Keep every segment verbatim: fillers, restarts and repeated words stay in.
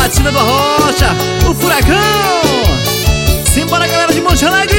batida do Arrocha, o Furacão. Simbora, galera de Monte Alegre.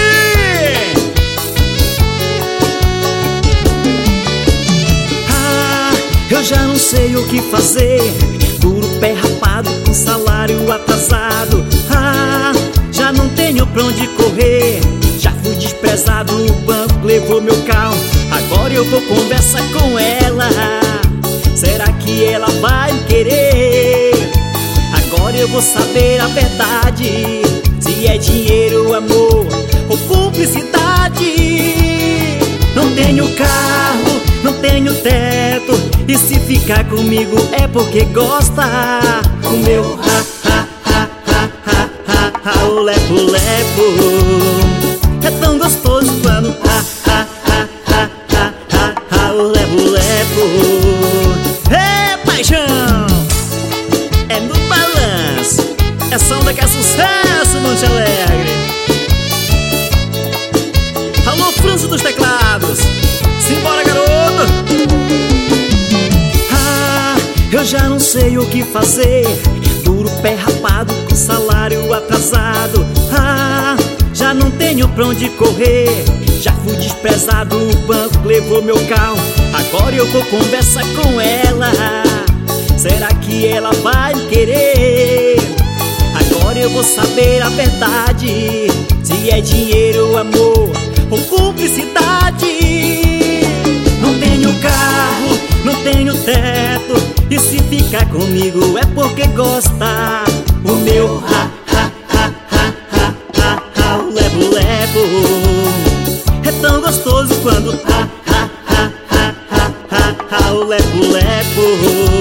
Ah, eu já não sei o que fazer. Duro pé rapado com salário atrasado. Ah, já não tenho pra onde correr. Já fui desprezado, o banco levou meu carro. Agora eu vou conversar com ela. Será que ela vai me querer? Agora eu vou saber a verdade. Se é dinheiro, amor ou cumplicidade. Não tenho carro, não tenho teto. E se ficar comigo é porque gosta. O meu ha, ha, ha, ha, ha, ha, ha, o lepo, lepo é tão gostoso quando ha, ha, ha, ha, ha, ha, ha, o lepo, lepo. É paixão, é no balanço. Essa onda que é sucesso, Monte Alegre. Alô, França dos teclados. Simbora, garoto. Ah, eu já não sei o que fazer. Duro pé rapado com salário atrasado. Ah, já não tenho pra onde correr. Já fui desprezado, o banco levou meu carro. Agora eu vou conversar com ela. Será que ela vai me querer? Agora eu vou saber a verdade. Se é dinheiro, amor ou cumplicidade. Não tenho carro, não tenho teto. E se ficar comigo é porque gosta. O meu ha, ha, ha, ha, ha, ha, ha, o lepo, lepo é tão gostoso quando ha, ha, ha, ha, ha, ha, ha, o lepo, lepo.